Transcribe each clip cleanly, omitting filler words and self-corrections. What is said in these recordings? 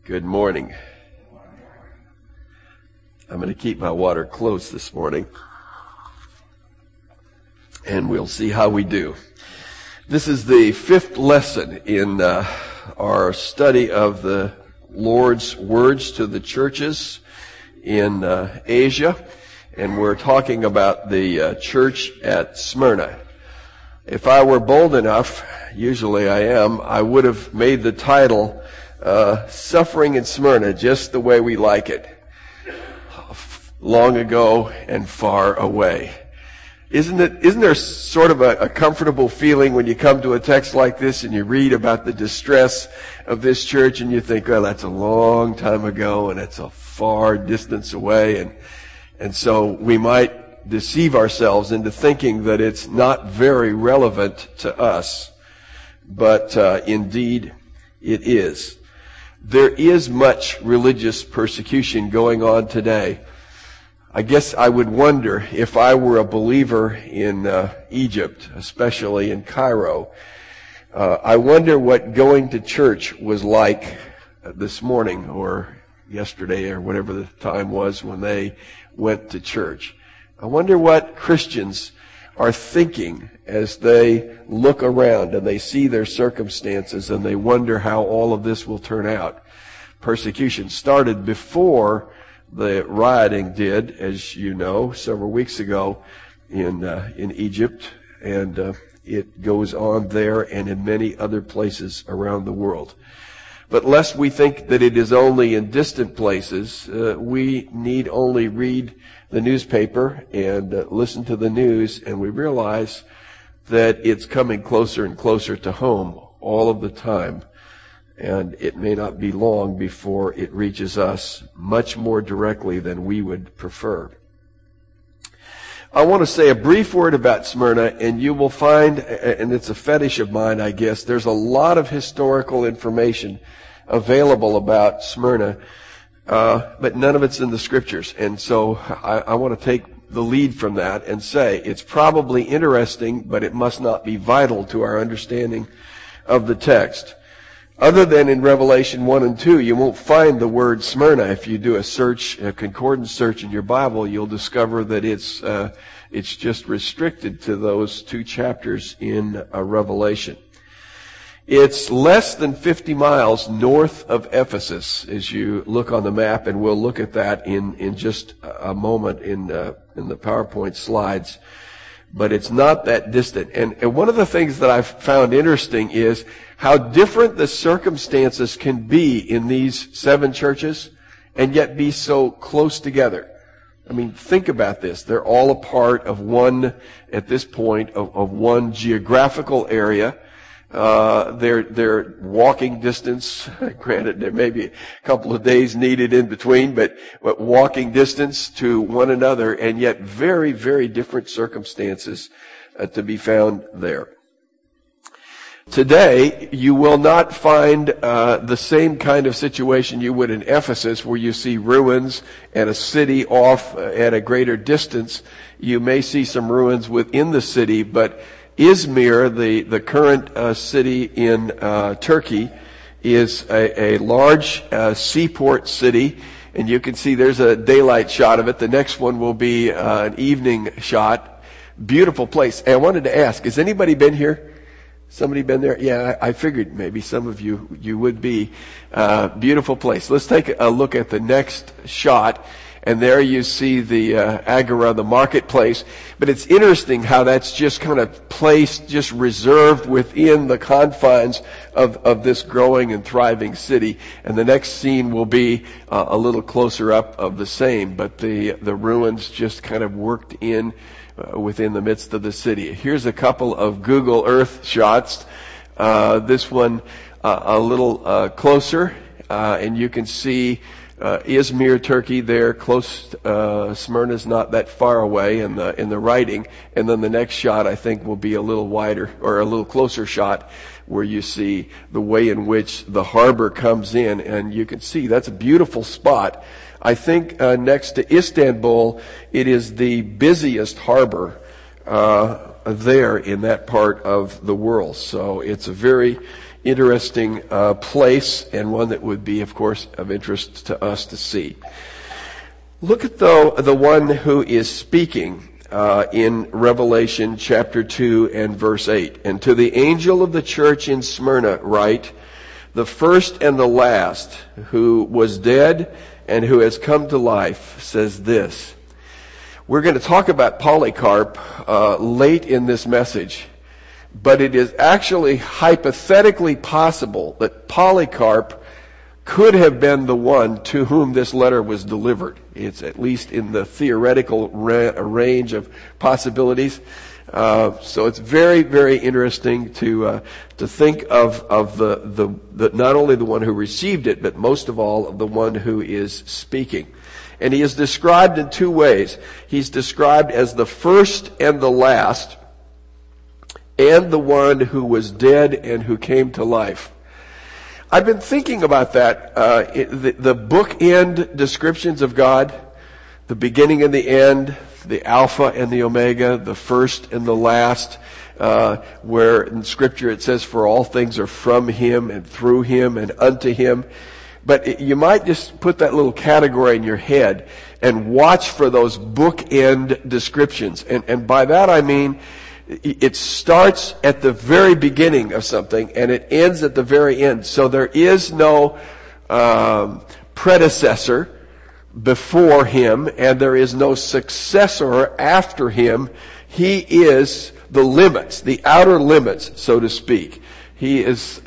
Good morning. I'm going to keep my water close this morning, and we'll see how we do. This is the fifth lesson in our study of the Lord's words to the churches in Asia, and we're talking about the church at Smyrna. If I were bold enough, usually I am, I would have made the title Suffering in Smyrna just the way we like it. Long ago and far away. Isn't there sort of a comfortable feeling when you come to a text like this and you read about the distress of this church and you think, well, that's a long time ago and it's a far distance away, and so we might deceive ourselves into thinking that it's not very relevant to us, but indeed it is. There is much religious persecution going on today. I guess I would wonder if I were a believer in Egypt, especially in Cairo. I wonder what going to church was like this morning or yesterday or whatever the time was when they went to church. I wonder what Christians are thinking as they look around and they see their circumstances and they wonder how all of this will turn out. Persecution started before the rioting did, as you know, several weeks ago in Egypt, and it goes on there and in many other places around the world. But lest we think that it is only in distant places, we need only read the newspaper and listen to the news, and we realize that it's coming closer and closer to home all of the time. And it may not be long before it reaches us much more directly than we would prefer. I want to say a brief word about Smyrna, and you will find, and it's a fetish of mine, I guess, there's a lot of historical information available about Smyrna, but none of it's in the scriptures. And so I want to take the lead from that and say it's probably interesting, but it must not be vital to our understanding of the text. Other than in Revelation 1 and 2, you won't find the word Smyrna. If you do a concordance search in your Bible, you'll discover that it's just restricted to those two chapters in Revelation. It's less than 50 miles north of Ephesus as you look on the map, and we'll look at that in just a moment in the PowerPoint slides. But it's not that distant. And one of the things that I've found interesting is how different the circumstances can be in these 7 churches and yet be so close together. I mean, think about this. They're all a part of one, at this point, of one geographical area. They're walking distance. Granted, there may be a couple of days needed in between, but walking distance to one another, and yet very, very different circumstances to be found there. Today, you will not find the same kind of situation you would in Ephesus, where you see ruins and a city off at a greater distance. You may see some ruins within the city, but Izmir, the current city in Turkey, is a large seaport city, and you can see there's a daylight shot of it. The next one will be an evening shot. Beautiful place. And I wanted to ask, has anybody been here? Somebody been there? Yeah, I figured maybe some of you would be. Beautiful place. Let's take a look at the next shot. And there you see the agora, the marketplace. But it's interesting how that's just kind of placed, just reserved within the confines of this growing and thriving city. And the next scene will be a little closer up of the same. But the ruins just kind of worked in within the midst of the city. Here's a couple of Google Earth shots. This one a little closer. And you can see Izmir, Turkey, there close. Smyrna's not that far away in the writing, and then the next shot I think will be a little wider or a little closer shot, where you see the way in which the harbor comes in, and you can see that's a beautiful spot. I think next to Istanbul, it is the busiest harbor there in that part of the world. So it's a very interesting place, and one that would be, of course, of interest to us to see. Look at, though, the one who is speaking in Revelation chapter 2 and verse 8. And to the angel of the church in Smyrna write, the first and the last, who was dead and who has come to life, says this. We're going to talk about Polycarp late in this message, but it is actually hypothetically possible that Polycarp could have been the one to whom this letter was delivered. It's at least in the theoretical range of possibilities. So it's very, very interesting to think of the not only the one who received it, but most of all of the one who is speaking. And he is described in two ways. He's described as the first and the last, and the one who was dead and who came to life. I've been thinking about that, the bookend descriptions of God, the beginning and the end, the Alpha and the Omega, the first and the last, where in Scripture it says, for all things are from Him and through Him and unto Him. But you might just put that little category in your head and watch for those bookend descriptions. And by that I mean, it starts at the very beginning of something and it ends at the very end. So there is no predecessor before Him and there is no successor after Him. He is the limits, the outer limits, so to speak. He is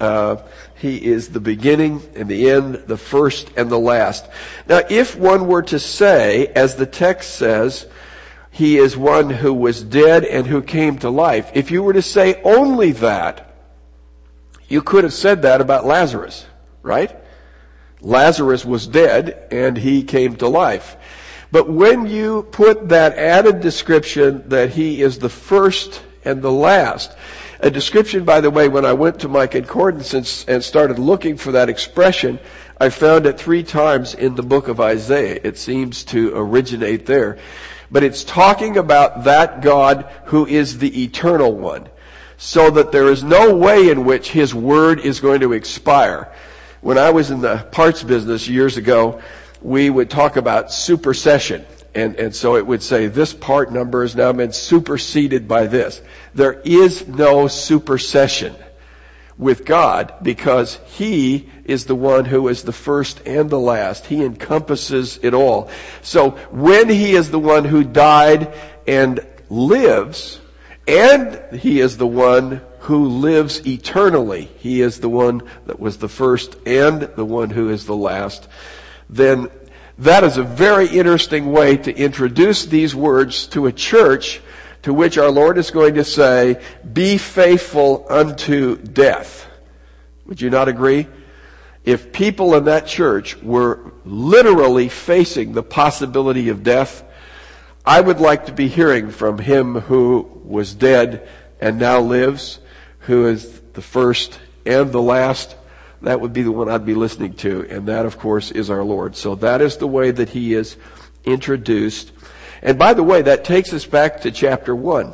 the beginning and the end, the first and the last. Now, if one were to say, as the text says, He is one who was dead and who came to life, if you were to say only that, you could have said that about Lazarus, right? Lazarus was dead and he came to life. But when you put that added description that he is the first and the last, a description, by the way, when I went to my concordance and started looking for that expression, I found it 3 times in the book of Isaiah. It seems to originate there. But it's talking about that God who is the eternal one, so that there is no way in which His word is going to expire. When I was in the parts business years ago, we would talk about supersession. And so it would say, this part number has now been superseded by this. There is no supersession with God because He is the one who is the first and the last. He encompasses it all. So when He is the one who died and lives, and He is the one who lives eternally, He is the one that was the first and the one who is the last, then that is a very interesting way to introduce these words to a church to which our Lord is going to say, be faithful unto death. Would you not agree? If people in that church were literally facing the possibility of death, I would like to be hearing from Him who was dead and now lives, who is the first and the last. That would be the one I'd be listening to, and that, of course, is our Lord. So that is the way that He is introduced. And by the way, that takes us back to chapter 1,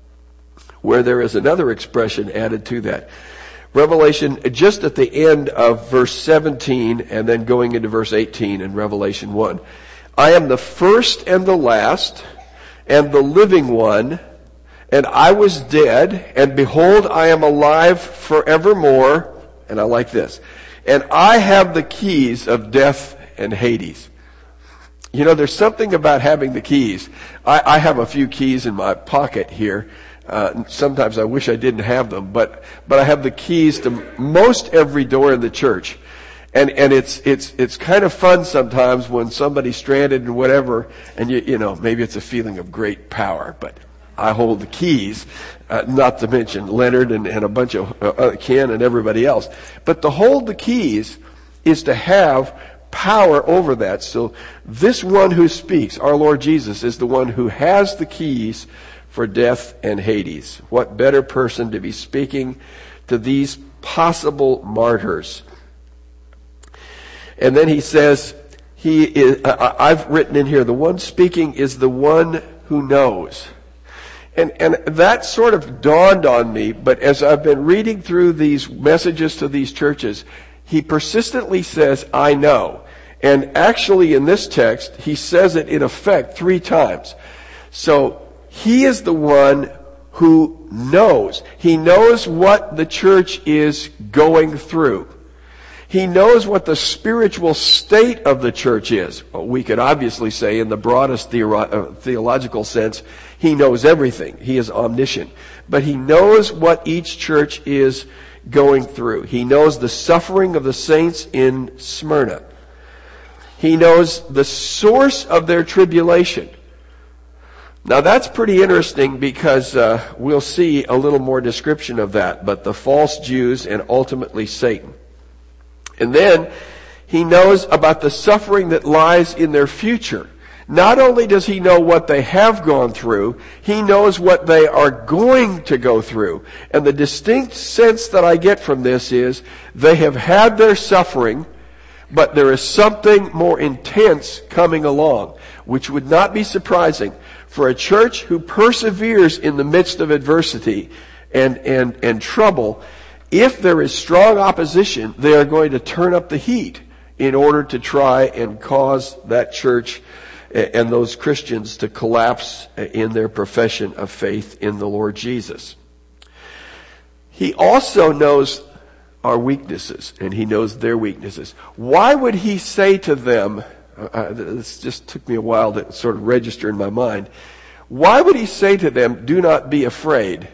where there is another expression added to that. Revelation, just at the end of verse 17, and then going into verse 18 in Revelation 1. I am the first and the last, and the living one, and I was dead, and behold, I am alive forevermore. And I like this. And I have the keys of death and Hades. You know, there's something about having the keys. I have a few keys in my pocket here. Sometimes I wish I didn't have them, but I have the keys to most every door in the church. And it's kind of fun sometimes when somebody's stranded and whatever, and you know, maybe it's a feeling of great power, but I hold the keys, not to mention Leonard and a bunch of Ken and everybody else. But to hold the keys is to have power over that. So this one who speaks, our Lord Jesus, is the one who has the keys for death and Hades. What better person to be speaking to these possible martyrs? And then he says, He is. I've written in here, the one speaking is the one who knows. And that sort of dawned on me, but as I've been reading through these messages to these churches, he persistently says, I know. And actually in this text, he says it in effect 3 times. So he is the one who knows. He knows what the church is going through. He knows what the spiritual state of the church is. Well, we could obviously say in the broadest theological sense, he knows everything. He is omniscient. But he knows what each church is going through. He knows the suffering of the saints in Smyrna. He knows the source of their tribulation. Now that's pretty interesting because we'll see a little more description of that. But the false Jews and ultimately Satan. And then he knows about the suffering that lies in their future. Not only does he know what they have gone through, he knows what they are going to go through. And the distinct sense that I get from this is they have had their suffering, but there is something more intense coming along, which would not be surprising for a church who perseveres in the midst of adversity and trouble. If there is strong opposition, they are going to turn up the heat in order to try and cause that church and those Christians to collapse in their profession of faith in the Lord Jesus. He also knows our weaknesses, and he knows their weaknesses. Why would he say to them, this just took me a while to sort of register in my mind, why would he say to them, do not be afraid,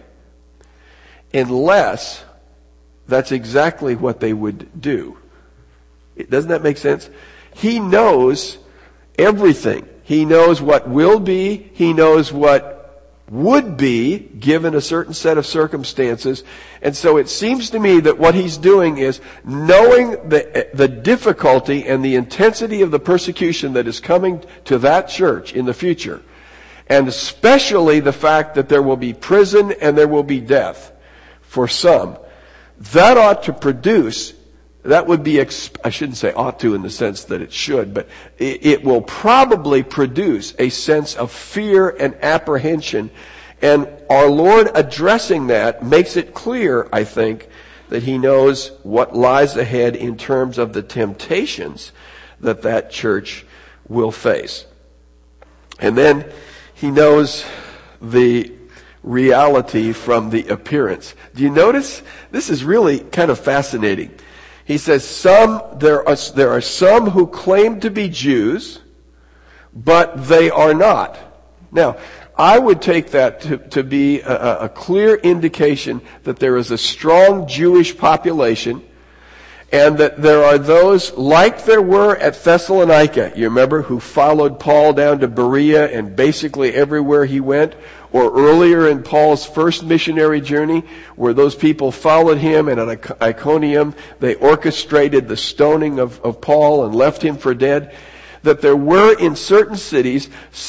unless that's exactly what they would do? Doesn't that make sense? He knows everything. He knows what will be. He knows what would be given a certain set of circumstances. And so it seems to me that what he's doing is knowing the difficulty and the intensity of the persecution that is coming to that church in the future. And especially the fact that there will be prison and there will be death for some. That ought to produce, that would be, I shouldn't say ought to in the sense that it should, but it will probably produce a sense of fear and apprehension. And our Lord addressing that makes it clear, I think, that he knows what lies ahead in terms of the temptations that church will face. And then he knows the reality from the appearance. Do you notice? This is really kind of fascinating. He says there are some who claim to be Jews, but they are not. Now, I would take that to be a clear indication that there is a strong Jewish population, and that there are those, like there were at Thessalonica, you remember, who followed Paul down to Berea and basically everywhere he went, or earlier in Paul's first missionary journey, where those people followed him, and at Iconium they orchestrated the stoning of Paul and left him for dead. That there were in certain cities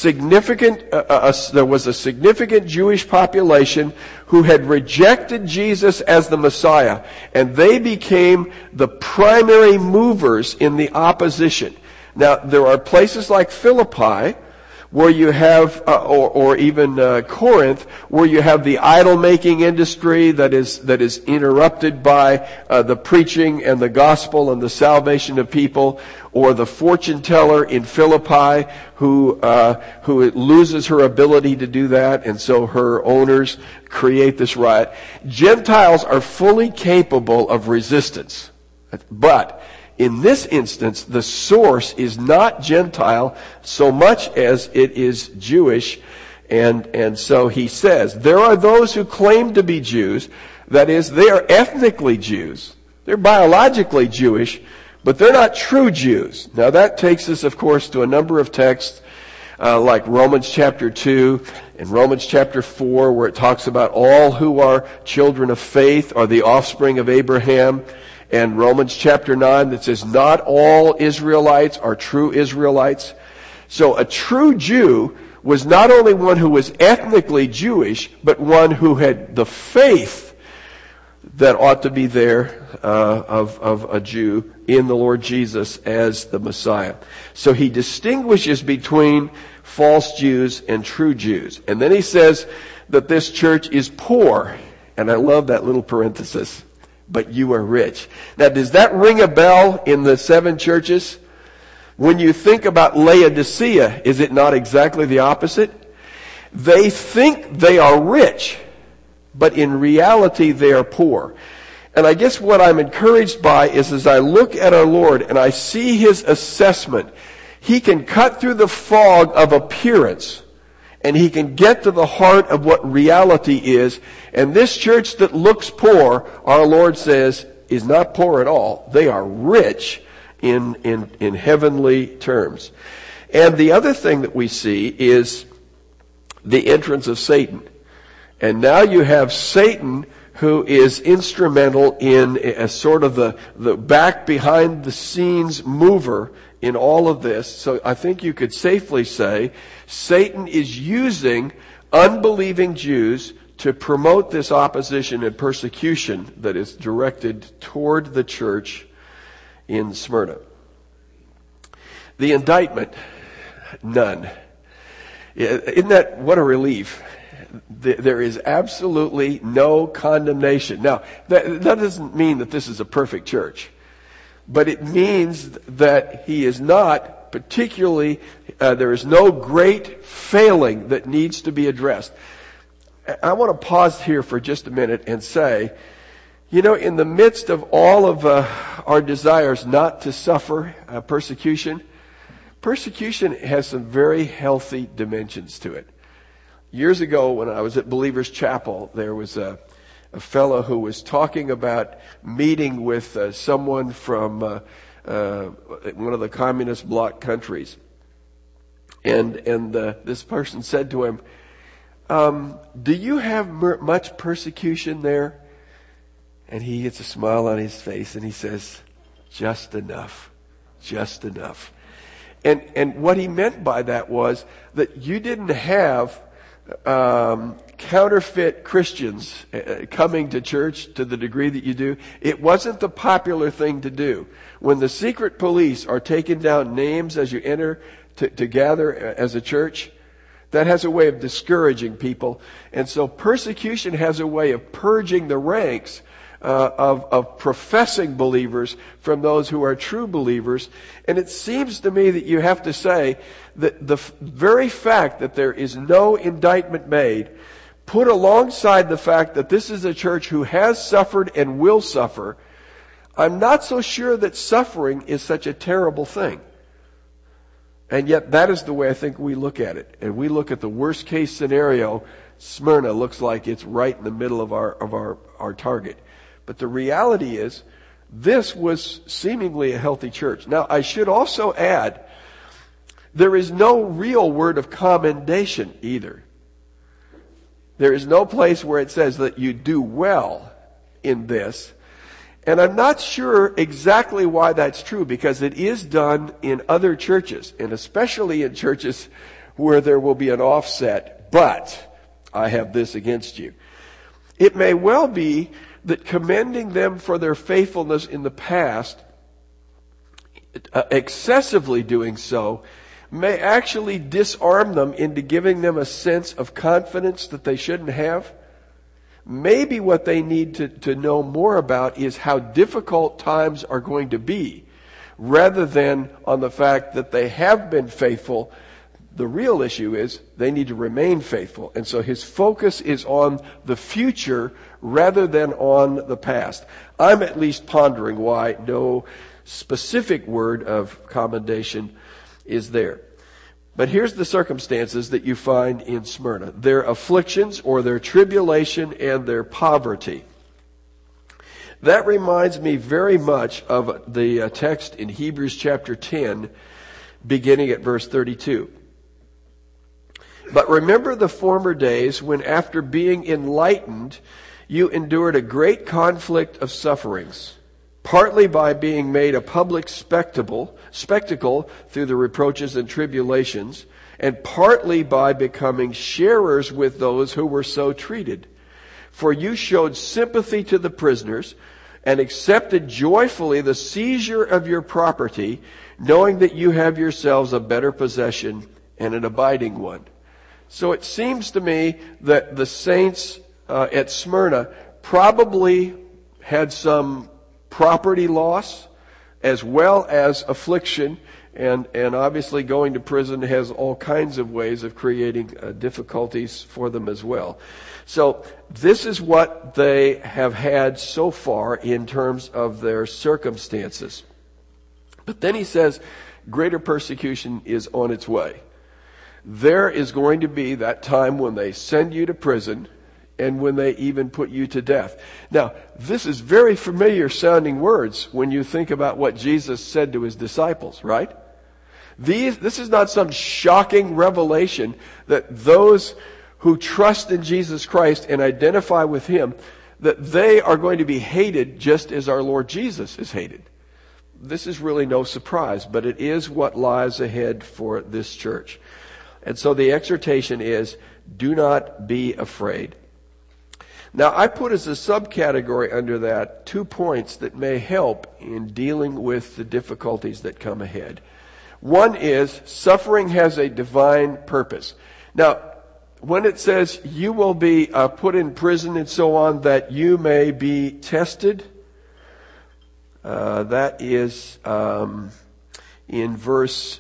there was a significant Jewish population who had rejected Jesus as the Messiah, and they became the primary movers in the opposition. Now, there are places like Philippi, where you have, or even Corinth, where you have the idol-making industry that is interrupted by the preaching and the gospel and the salvation of people, or the fortune teller in Philippi who loses her ability to do that, and so her owners create this riot. Gentiles are fully capable of resistance, but in this instance, the source is not Gentile so much as it is Jewish. And so he says, there are those who claim to be Jews. That is, they are ethnically Jews. They're biologically Jewish, but they're not true Jews. Now that takes us, of course, to a number of texts, like Romans chapter 2 and Romans chapter 4, where it talks about all who are children of faith are the offspring of Abraham. And Romans chapter 9 that says not all Israelites are true Israelites. So a true Jew was not only one who was ethnically Jewish, but one who had the faith that ought to be there of a Jew in the Lord Jesus as the Messiah. So he distinguishes between false Jews and true Jews. And then he says that this church is poor. And I love that little parenthesis. But you are rich. Now, does that ring a bell in the 7 churches? When you think about Laodicea, is it not exactly the opposite? They think they are rich, but in reality they are poor. And I guess what I'm encouraged by is as I look at our Lord and I see His assessment, He can cut through the fog of appearance and He can get to the heart of what reality is. And this church that looks poor, our Lord says, is not poor at all. They are rich in heavenly terms. And the other thing that we see is the entrance of Satan. And now you have Satan, who is instrumental in a sort of the back behind the scenes mover in all of this. So I think you could safely say Satan is using unbelieving Jews to promote this opposition and persecution that is directed toward the church in Smyrna. The indictment, none. Isn't that, what a relief? There is absolutely no condemnation. Now, that doesn't mean that this is a perfect church. But it means that he is not particularly, there is no great failing that needs to be addressed. I want to pause here for just a minute and say, you know, in the midst of all of our desires not to suffer persecution, persecution has some very healthy dimensions to it. Years ago, when I was at Believers Chapel, there was a fellow who was talking about meeting with someone from one of the communist bloc countries. And this person said to him, do you have much persecution there? And he gets a smile on his face and he says, just enough. Just enough. And what he meant by that was that you didn't have counterfeit Christians coming to church to the degree that you do. It wasn't the popular thing to do. When the secret police are taking down names as you enter to gather as a church, that has a way of discouraging people. And so persecution has a way of purging the ranks of professing believers from those who are true believers. And it seems to me that you have to say that the very fact that there is no indictment made, put alongside the fact that this is a church who has suffered and will suffer, I'm not so sure that suffering is such a terrible thing. And yet that is the way I think we look at it. And we look at the worst case scenario, Smyrna looks like it's right in the middle of our target. But the reality is, this was seemingly a healthy church. Now, I should also add, there is no real word of commendation either. There is no place where it says that you do well in this. And I'm not sure exactly why that's true, because it is done in other churches, and especially in churches where there will be an offset, but I have this against you. It may well be that commending them for their faithfulness in the past, excessively doing so, may actually disarm them into giving them a sense of confidence that they shouldn't have. Maybe what they need to know more about is how difficult times are going to be, rather than on the fact that they have been faithful. The real issue is they need to remain faithful. And so his focus is on the future rather than on the past. I'm at least pondering why no specific word of commendation is there. But here's the circumstances that you find in Smyrna. Their afflictions or their tribulation and their poverty. That reminds me very much of the text in Hebrews chapter 10, beginning at verse 32. But remember the former days when, after being enlightened, you endured a great conflict of sufferings, partly by being made a public spectacle through the reproaches and tribulations, and partly by becoming sharers with those who were so treated. For you showed sympathy to the prisoners, and accepted joyfully the seizure of your property, knowing that you have yourselves a better possession and an abiding one. So it seems to me that the saints at Smyrna probably had some property loss as well as affliction, and obviously going to prison has all kinds of ways of creating difficulties for them as well. So this is what they have had so far in terms of their circumstances. But then he says greater persecution is on its way. There is going to be that time when they send you to prison and when they even put you to death. Now, this is very familiar sounding words when you think about what Jesus said to his disciples, right? This is not some shocking revelation that those who trust in Jesus Christ and identify with him, that they are going to be hated just as our Lord Jesus is hated. This is really no surprise, but it is what lies ahead for this church. And so the exhortation is, do not be afraid. Now, I put as a subcategory under that 2 points that may help in dealing with the difficulties that come ahead. One is, suffering has a divine purpose. Now, when it says you will be put in prison and so on, that you may be tested, that is in verse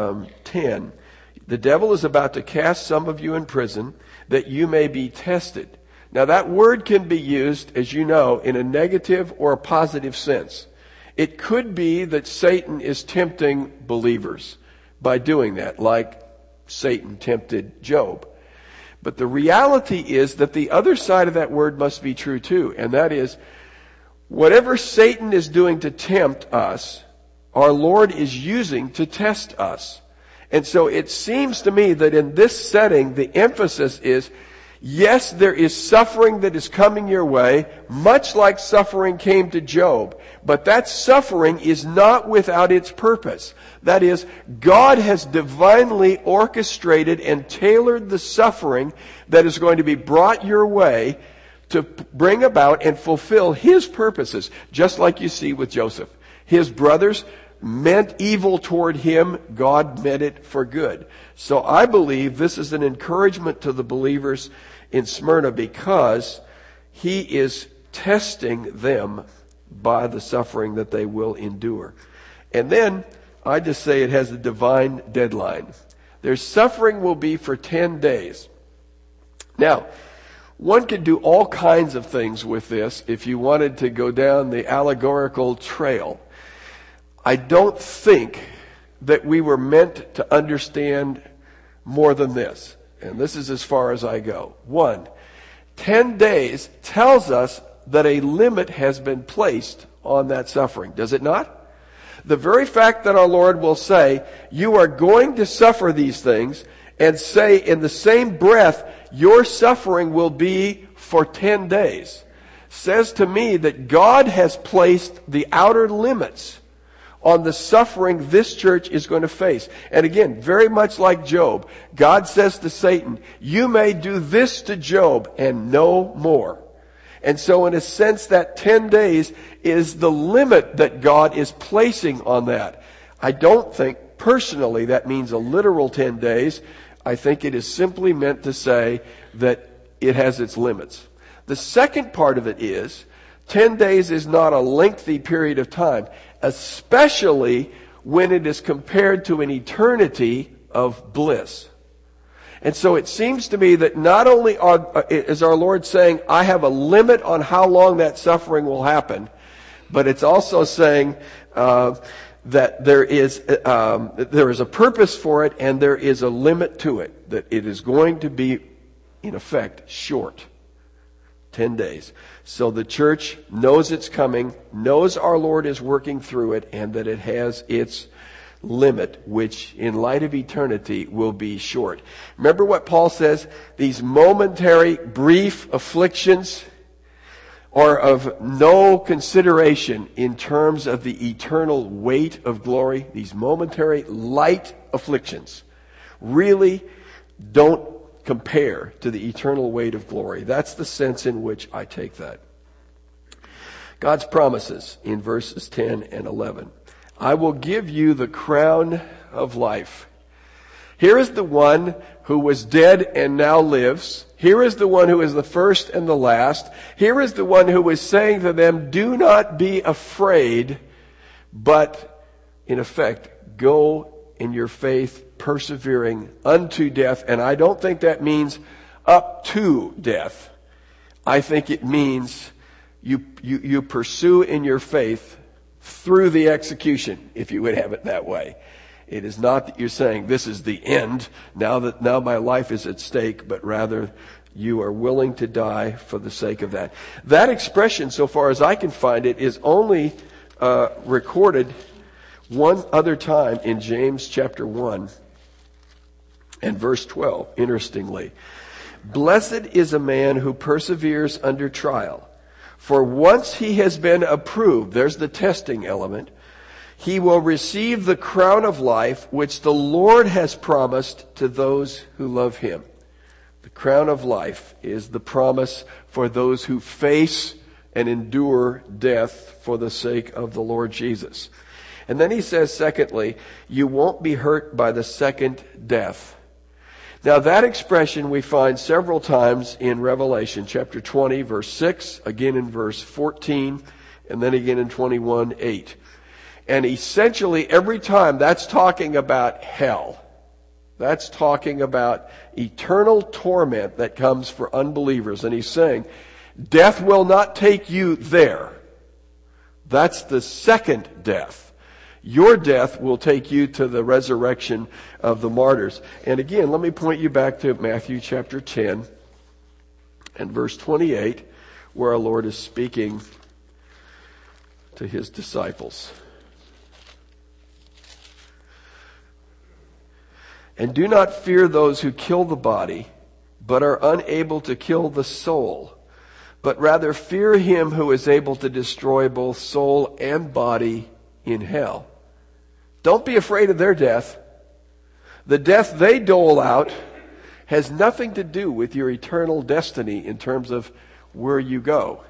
10. The devil is about to cast some of you in prison that you may be tested. Now that word can be used, as you know, in a negative or a positive sense. It could be that Satan is tempting believers by doing that, like Satan tempted Job. But the reality is that the other side of that word must be true too, and that is, whatever Satan is doing to tempt us, our Lord is using to test us. And so it seems to me that in this setting, the emphasis is, yes, there is suffering that is coming your way, much like suffering came to Job. But that suffering is not without its purpose. That is, God has divinely orchestrated and tailored the suffering that is going to be brought your way to bring about and fulfill his purposes, just like you see with Joseph. His brothers meant evil toward him, God meant it for good. So I believe this is an encouragement to the believers in Smyrna because he is testing them by the suffering that they will endure. And then I just say it has a divine deadline. Their suffering will be for 10 days. Now, one could do all kinds of things with this if you wanted to go down the allegorical trail. I don't think that we were meant to understand more than this. And this is as far as I go. 1, 10 days tells us that a limit has been placed on that suffering. Does it not? The very fact that our Lord will say, you are going to suffer these things, and say in the same breath, your suffering will be for 10 days, says to me that God has placed the outer limits on the suffering this church is going to face. And again, very much like Job, God says to Satan, you may do this to Job and no more. And so in a sense, that 10 days is the limit that God is placing on that. I don't think personally that means a literal 10 days. I think it is simply meant to say that it has its limits. The second part of it is, 10 days is not a lengthy period of time, especially when it is compared to an eternity of bliss. And so it seems to me that not only is our Lord saying, I have a limit on how long that suffering will happen, but it's also saying that there is a purpose for it and there is a limit to it, that it is going to be, in effect, short. 10 days. So the church knows it's coming, knows our Lord is working through it, and that it has its limit, which in light of eternity will be short. Remember what Paul says? These momentary, brief afflictions are of no consideration in terms of the eternal weight of glory. These momentary, light afflictions really don't compare to the eternal weight of glory. That's the sense in which I take that. God's promises in verses 10 and 11. I will give you the crown of life. Here is the one who was dead and now lives. Here is the one who is the first and the last. Here is the one who is saying to them, do not be afraid, but in effect, go in your faith, persevering unto death. And I don't think that means up to death. I think it means you pursue in your faith through the execution, if you would have it that way. It is not that you're saying this is the end, now my life is at stake, but rather you are willing to die for the sake of that. That expression, so far as I can find it, is only recorded one other time in James chapter 1 and verse 12, interestingly. Blessed is a man who perseveres under trial, for once he has been approved, there's the testing element, he will receive the crown of life which the Lord has promised to those who love him. The crown of life is the promise for those who face and endure death for the sake of the Lord Jesus. And then he says, secondly, you won't be hurt by the second death. Now that expression we find several times in Revelation chapter 20, verse 6, again in verse 14, and then again in 21:8. And essentially every time that's talking about hell. That's talking about eternal torment that comes for unbelievers. And he's saying, death will not take you there. That's the second death. Your death will take you to the resurrection of the martyrs. And again, let me point you back to Matthew chapter 10 and verse 28, where our Lord is speaking to his disciples. And do not fear those who kill the body, but are unable to kill the soul, but rather fear him who is able to destroy both soul and body in hell. Don't be afraid of their death. The death they dole out has nothing to do with your eternal destiny in terms of where you go.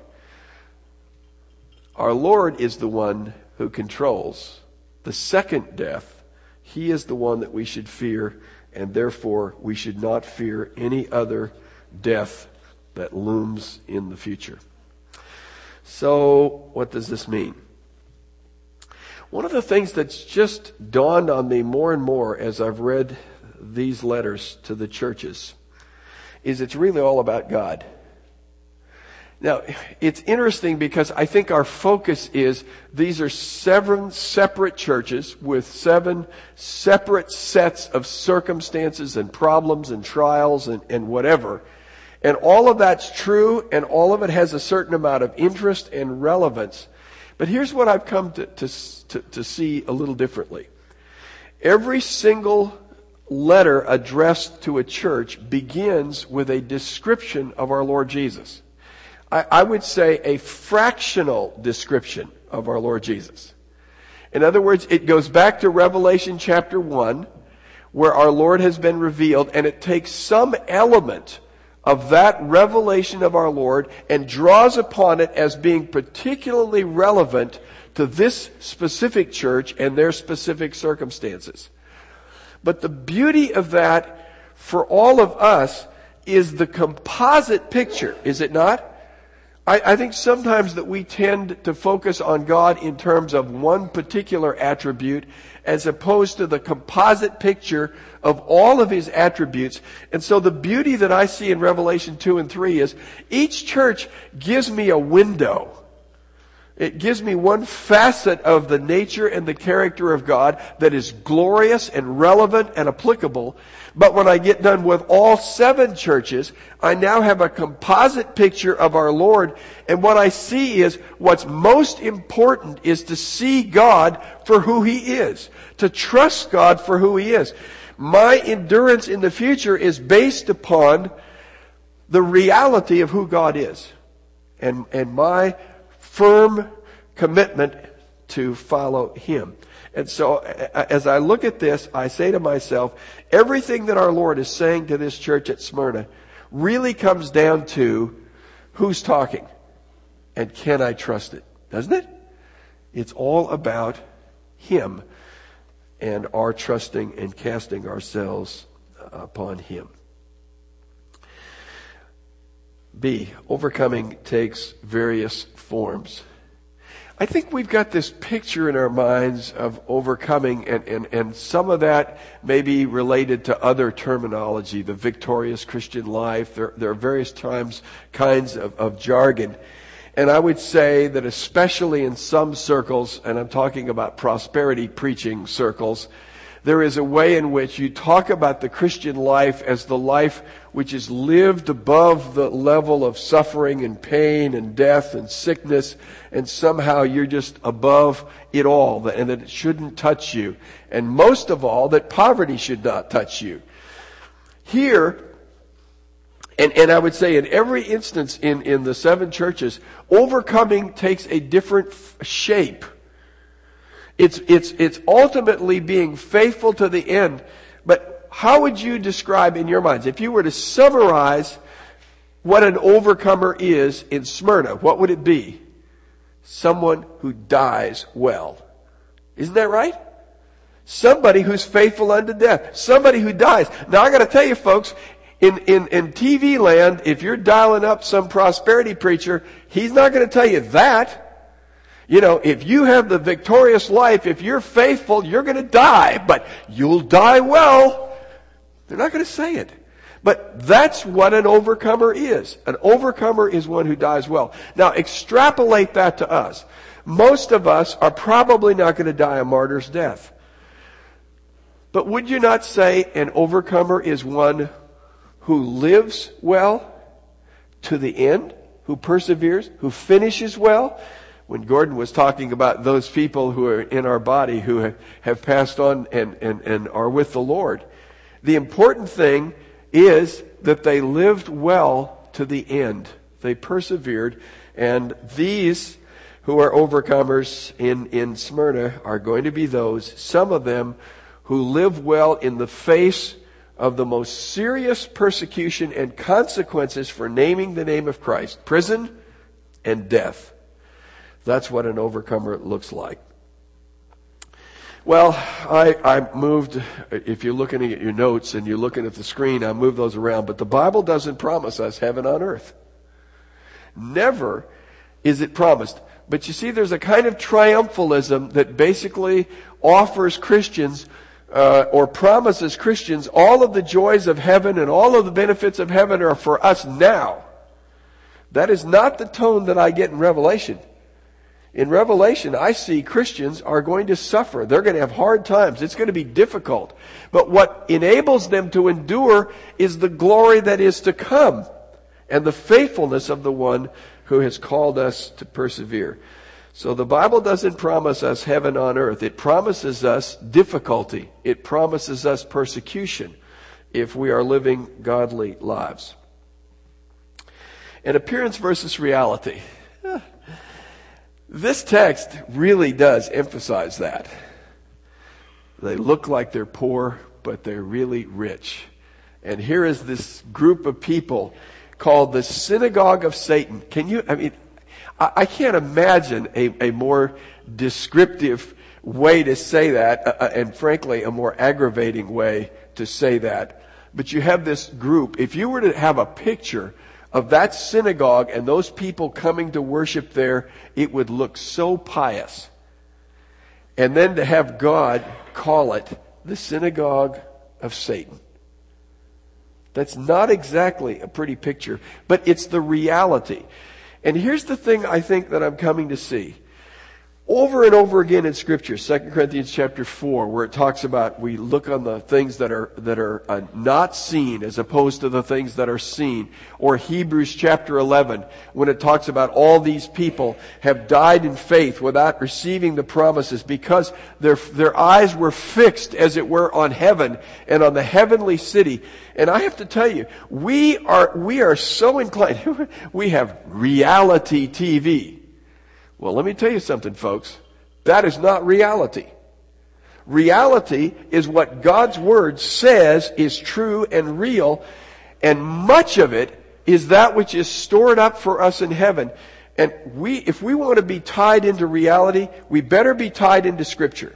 Our Lord is the one who controls the second death. He is the one that we should fear, and therefore we should not fear any other death that looms in the future. So, what does this mean? One of the things that's just dawned on me more and more as I've read these letters to the churches is it's really all about God. Now, it's interesting because I think our focus is these are 7 separate churches with 7 separate sets of circumstances and problems and trials and whatever. And all of that's true, and all of it has a certain amount of interest and relevance. But here's what I've come to see a little differently. Every single letter addressed to a church begins with a description of our Lord Jesus. I would say a fractional description of our Lord Jesus. In other words, it goes back to Revelation chapter 1, where our Lord has been revealed, and it takes some element of that revelation of our Lord and draws upon it as being particularly relevant to this specific church and their specific circumstances. But the beauty of that for all of us is the composite picture, is it not? I think sometimes that we tend to focus on God in terms of one particular attribute as opposed to the composite picture of all of his attributes. And so the beauty that I see in Revelation 2 and 3 is each church gives me a window. It gives me one facet of the nature and the character of God that is glorious and relevant and applicable. But when I get done with all 7 churches, I now have a composite picture of our Lord. And what I see is what's most important is to see God for who he is, to trust God for who he is. My endurance in the future is based upon the reality of who God is and my firm commitment to follow him. And so as I look at this, I say to myself, everything that our Lord is saying to this church at Smyrna really comes down to who's talking and can I trust it? Doesn't it? It's all about him. and are trusting and casting ourselves upon Him. B, overcoming takes various forms. I think we've got this picture in our minds of overcoming, and some of that may be related to other terminology, the victorious Christian life. There are various kinds of jargon. And I would say that especially in some circles, and I'm talking about prosperity preaching circles, there is a way in which you talk about the Christian life as the life which is lived above the level of suffering and pain and death and sickness, and somehow you're just above it all, and that it shouldn't touch you. And most of all, that poverty should not touch you. Here, and I would say in every instance in the 7 churches, overcoming takes a different shape. It's ultimately being faithful to the end. But how would you describe in your minds, if you were to summarize what an overcomer is in Smyrna, what would it be? Someone who dies well. Isn't that right? Somebody who's faithful unto death. Somebody who dies. Now I gotta tell you folks, in TV land, if you're dialing up some prosperity preacher, he's not gonna tell you that. You know, if you have the victorious life, if you're faithful, you're going to die, but you'll die well. They're not going to say it. But that's what an overcomer is. An overcomer is one who dies well. Now, extrapolate that to us. Most of us are probably not going to die a martyr's death. But would you not say an overcomer is one who lives well to the end, who perseveres, who finishes well? When Gordon was talking about those people who are in our body who have passed on and are with the Lord, the important thing is that they lived well to the end. They persevered, and these who are overcomers in Smyrna are going to be those, some of them, who live well in the face of the most serious persecution and consequences for naming the name of Christ, prison and death. That's what an overcomer looks like. Well, I moved, if you're looking at your notes and you're looking at the screen, I moved those around, but the Bible doesn't promise us heaven on earth. Never is it promised. But you see, there's a kind of triumphalism that basically offers Christians or promises Christians all of the joys of heaven and all of the benefits of heaven are for us now. That is not the tone that I get in Revelation. In Revelation, I see Christians are going to suffer. They're going to have hard times. It's going to be difficult. But what enables them to endure is the glory that is to come and the faithfulness of the one who has called us to persevere. So the Bible doesn't promise us heaven on earth. It promises us difficulty. It promises us persecution if we are living godly lives. And appearance versus reality. This text really does emphasize that. They look like they're poor, but they're really rich. And here is this group of people called the synagogue of Satan. I can't imagine a more descriptive way to say that, and frankly, a more aggravating way to say that. But you have this group. If you were to have a picture of that synagogue and those people coming to worship there, it would look so pious. And then to have God call it the synagogue of Satan. That's not exactly a pretty picture, but it's the reality. And here's the thing I think that I'm coming to see. Over and over again in Scripture, 2 Corinthians chapter 4, where it talks about we look on the things that are not seen as opposed to the things that are seen. Or Hebrews chapter 11, when it talks about all these people have died in faith without receiving the promises because their eyes were fixed, as it were, on heaven and on the heavenly city. And I have to tell you, we are so inclined. We have reality TV. Well, let me tell you something, folks. That is not reality. Reality is what God's Word says is true and real, and much of it is that which is stored up for us in heaven. And if we want to be tied into reality, we better be tied into Scripture.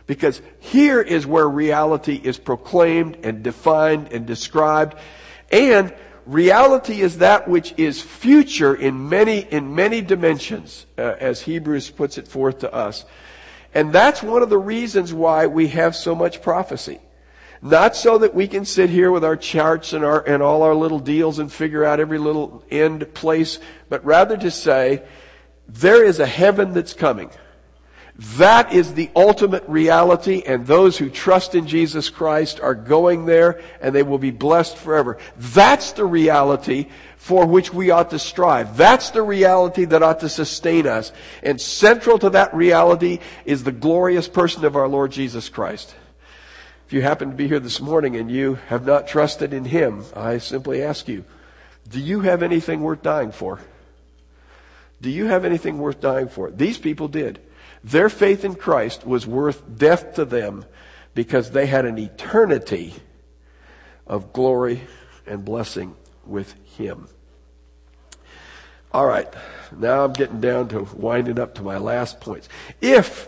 Because here is where reality is proclaimed and defined and described. And reality is that which is future in many dimensions, as Hebrews puts it forth to us. And that's one of the reasons why we have so much prophecy. Not so that we can sit here with our charts and all our little deals and figure out every little end place, but rather to say, there is a heaven that's coming. That is the ultimate reality, and those who trust in Jesus Christ are going there, and they will be blessed forever. That's the reality for which we ought to strive. That's the reality that ought to sustain us. And central to that reality is the glorious person of our Lord Jesus Christ. If you happen to be here this morning and you have not trusted in Him, I simply ask you, do you have anything worth dying for? Do you have anything worth dying for? These people did. Their faith in Christ was worth death to them because they had an eternity of glory and blessing with Him. All right, now I'm getting down to winding up to my last points. If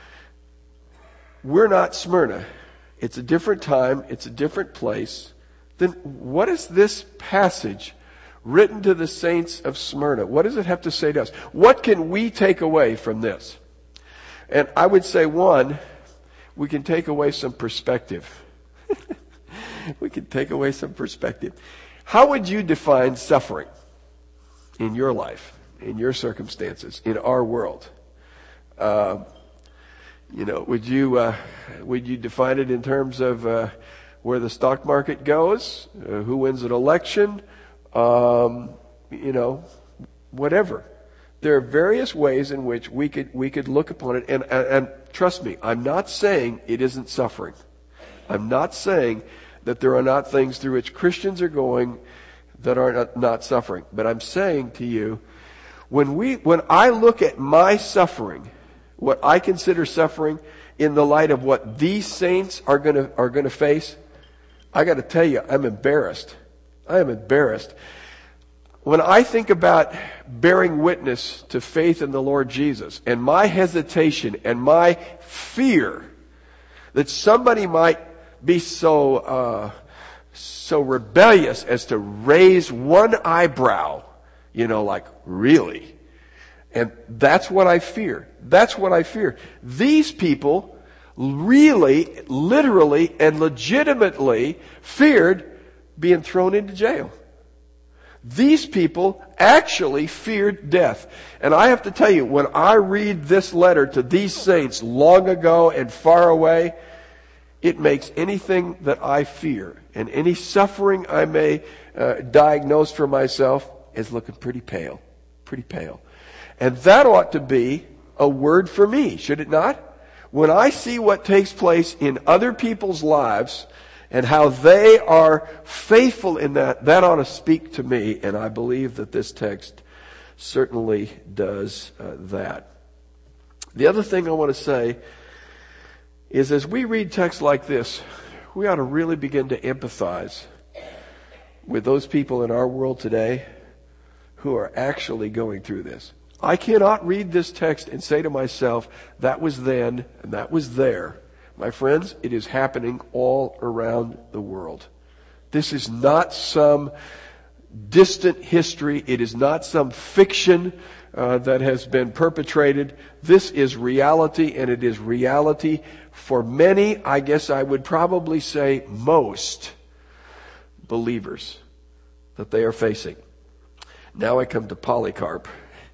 we're not Smyrna, it's a different time, it's a different place, then what is this passage written to the saints of Smyrna? What does it have to say to us? What can we take away from this? And I would say, one, we can take away some perspective. We can take away some perspective. How would you define suffering in your life, in your circumstances, in our world? Would you define it in terms of where the stock market goes, who wins an election, whatever. There are various ways in which we could look upon it, and trust me, I'm not saying it isn't suffering. I'm not saying that there are not things through which Christians are going that are not suffering. But I'm saying to you, when I look at my suffering, what I consider suffering in the light of what these saints are going to face, I got to tell you, I'm embarrassed. I am embarrassed. When I think about bearing witness to faith in the Lord Jesus and my hesitation and my fear that somebody might be so rebellious as to raise one eyebrow, like really. And that's what I fear. That's what I fear. These people really, literally, and legitimately feared being thrown into jail. These people actually feared death. And I have to tell you, when I read this letter to these saints long ago and far away, it makes anything that I fear and any suffering I may diagnose for myself as looking pretty pale. Pretty pale. And that ought to be a word for me, should it not? When I see what takes place in other people's lives and how they are faithful in that ought to speak to me, and I believe that this text certainly does that. The other thing I want to say is, as we read texts like this, we ought to really begin to empathize with those people in our world today who are actually going through this. I cannot read this text and say to myself, that was then and that was there. My friends, it is happening all around the world. This is not some distant history. It is not some fiction that has been perpetrated. This is reality, and it is reality for many, I guess I would probably say most believers that they are facing. Now I come to Polycarp.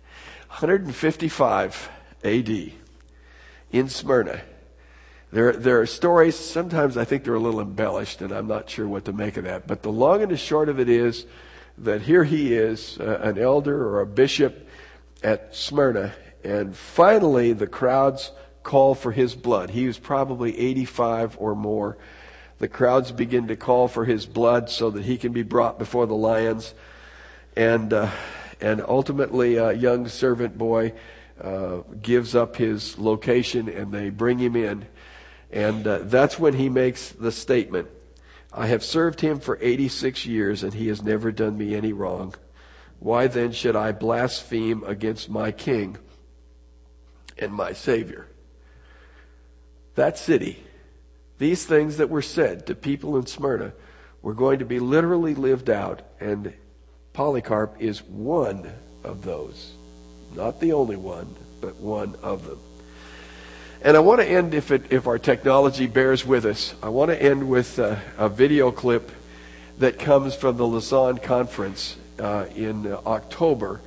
155 AD in Smyrna. There are stories, sometimes I think they're a little embellished, and I'm not sure what to make of that. But the long and the short of it is that here he is, an elder or a bishop at Smyrna, and finally the crowds call for his blood. He was probably 85 or more. The crowds begin to call for his blood so that he can be brought before the lions. And ultimately a young servant boy gives up his location, and they bring him in. And that's when he makes the statement, I have served him for 86 years, and he has never done me any wrong. Why then should I blaspheme against my king and my Savior? that city, these things that were said to people in Smyrna were going to be literally lived out, and Polycarp is one of those. Not the only one, but one of them. And I want to end, if our technology bears with us, I want to end with a video clip that comes from the Lausanne Conference in October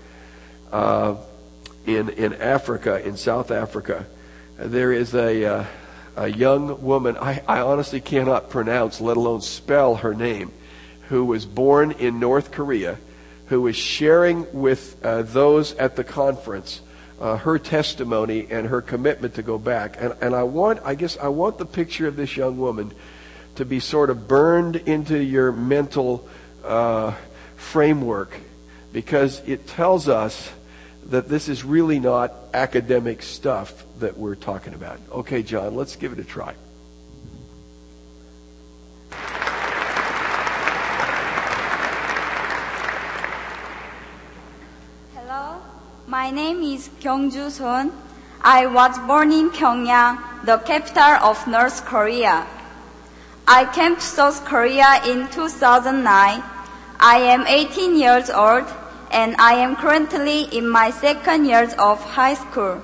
in Africa, in South Africa. There is a young woman, I honestly cannot pronounce, let alone spell her name, who was born in North Korea, who was sharing with those at the conference her testimony and her commitment to go back. And I want the picture of this young woman to be sort of burned into your mental framework, because it tells us that this is really not academic stuff that we're talking about. Okay, John, let's give it a try. Hello, my name is Kyungju Son. I was born in Pyongyang, the capital of North Korea. I came to South Korea in 2009. I am 18 years old, and I am currently in my second year of high school.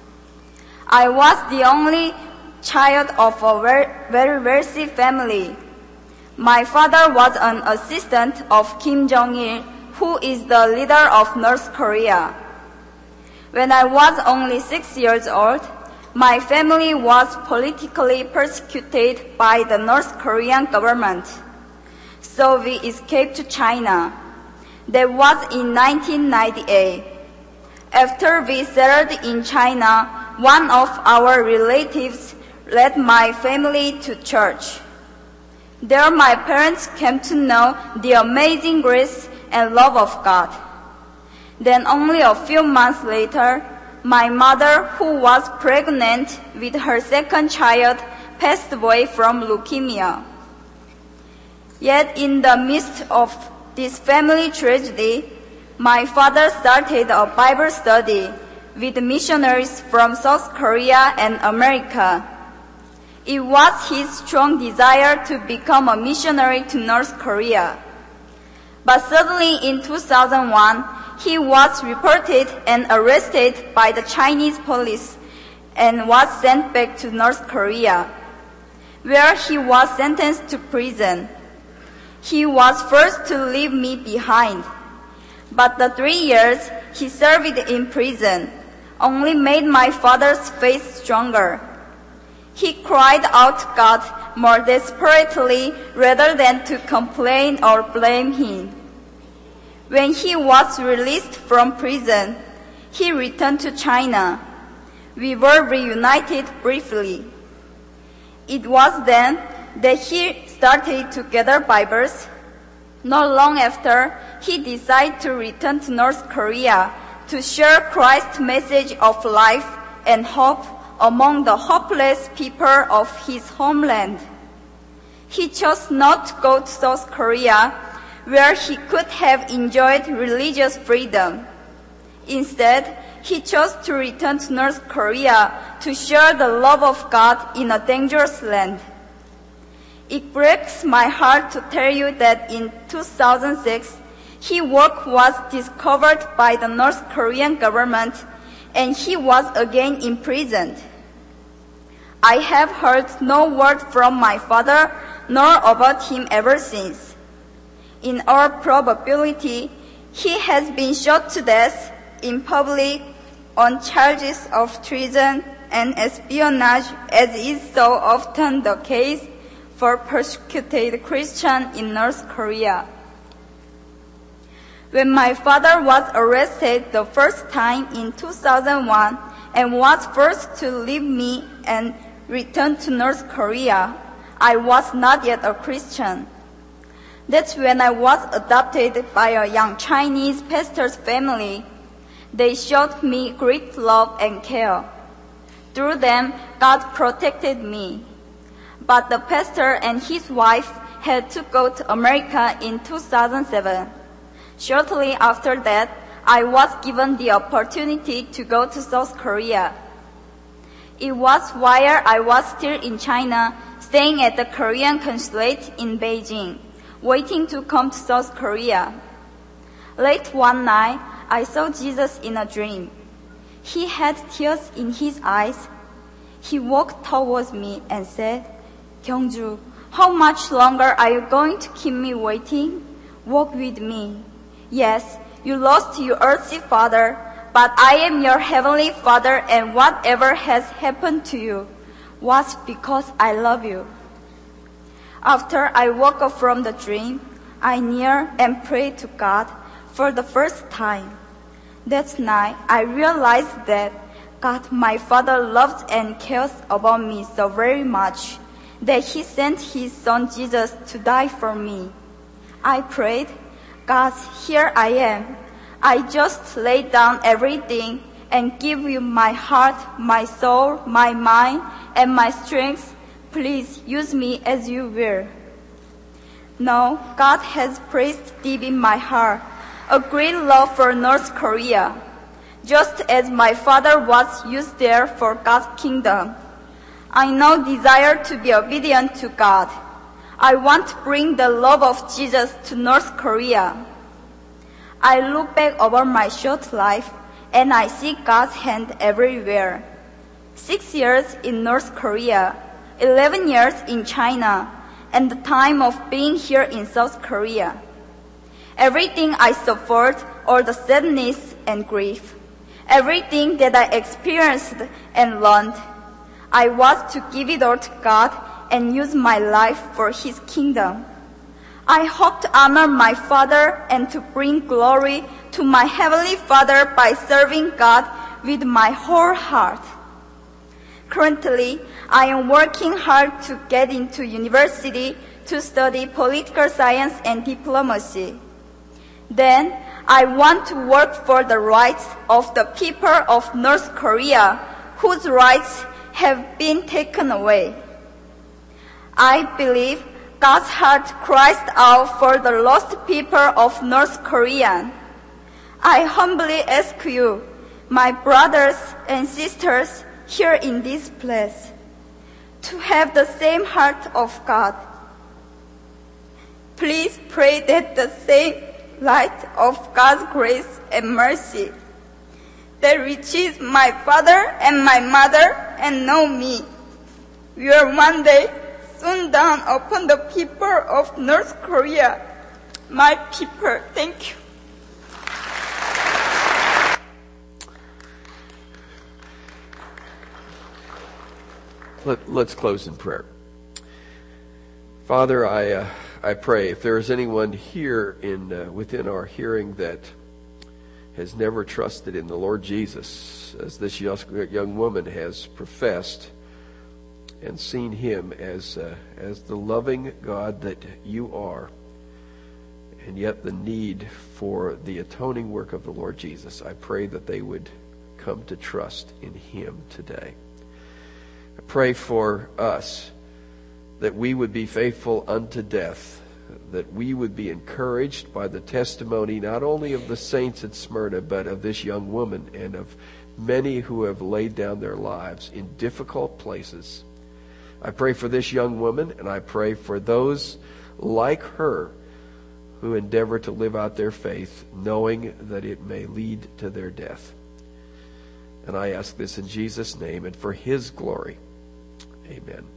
I was the only child of a very wealthy family. My father was an assistant of Kim Jong-il, who is the leader of North Korea. When I was only 6 years old, my family was politically persecuted by the North Korean government. So we escaped to China. That was in 1998. After we settled in China, one of our relatives led my family to church. There my parents came to know the amazing grace and love of God. Then only a few months later, my mother, who was pregnant with her second child, passed away from leukemia. Yet in the midst of this family tragedy, my father started a Bible study with missionaries from South Korea and America. It was his strong desire to become a missionary to North Korea. But suddenly in 2001, he was reported and arrested by the Chinese police and was sent back to North Korea, where he was sentenced to prison. He was forced to leave me behind, but the 3 years he served in prison only made my father's faith stronger. He cried out to God more desperately rather than to complain or blame him. When he was released from prison, he returned to China. We were reunited briefly. It was then that he started to gather Bibles. Not long after, he decided to return to North Korea to share Christ's message of life and hope among the hopeless people of his homeland. He chose not to go to South Korea, where he could have enjoyed religious freedom. Instead, he chose to return to North Korea to share the love of God in a dangerous land. It breaks my heart to tell you that in 2006, his work was discovered by the North Korean government and he was again imprisoned. I have heard no word from my father nor about him ever since. In all probability, he has been shot to death in public on charges of treason and espionage, as is so often the case for persecuted Christians in North Korea. When my father was arrested the first time in 2001 and was forced to leave me and return to North Korea, I was not yet a Christian. That's when I was adopted by a young Chinese pastor's family. They showed me great love and care. Through them, God protected me. But the pastor and his wife had to go to America in 2007. Shortly after that, I was given the opportunity to go to South Korea. It was while I was still in China, staying at the Korean consulate in Beijing, waiting to come to South Korea. Late one night, I saw Jesus in a dream. He had tears in his eyes. He walked towards me and said, "Kyungju, how much longer are you going to keep me waiting? Walk with me. Yes, you lost your earthly father, but I am your heavenly Father, and whatever has happened to you was because I love you." After I woke up from the dream, I kneeled and prayed to God for the first time. That night, I realized that God, my Father, loves and cares about me so very much that He sent His Son Jesus to die for me. I prayed, "God, here I am. I just lay down everything and give you my heart, my soul, my mind, and my strength. Please use me as you will." Now, God has placed deep in my heart a great love for North Korea, just as my father was used there for God's kingdom. I now desire to be obedient to God. I want to bring the love of Jesus to North Korea. I look back over my short life and I see God's hand everywhere. 6 years in North Korea, 11 years in China, and the time of being here in South Korea. Everything I suffered, all the sadness and grief, everything that I experienced and learned, I was to give it all to God and use my life for His kingdom. I hope to honor my Father and to bring glory to my Heavenly Father by serving God with my whole heart. Currently, I am working hard to get into university to study political science and diplomacy. Then, I want to work for the rights of the people of North Korea whose rights have been taken away. I believe God's heart cries out for the lost people of North Korea. I humbly ask you, my brothers and sisters here in this place, to have the same heart of God. Please pray that the same light of God's grace and mercy that reaches my father and my mother and know me will one day soon dawn upon the people of North Korea. My people, thank you. Let's close in prayer. Father, I pray if there is anyone here within our hearing that has never trusted in the Lord Jesus, as this young woman has professed and seen Him as the loving God that you are, and yet the need for the atoning work of the Lord Jesus, I pray that they would come to trust in Him today. I pray for us that we would be faithful unto death, that we would be encouraged by the testimony not only of the saints at Smyrna, but of this young woman and of many who have laid down their lives in difficult places. I pray for this young woman, and I pray for those like her who endeavor to live out their faith, knowing that it may lead to their death. And I ask this in Jesus' name and for His glory. Amen.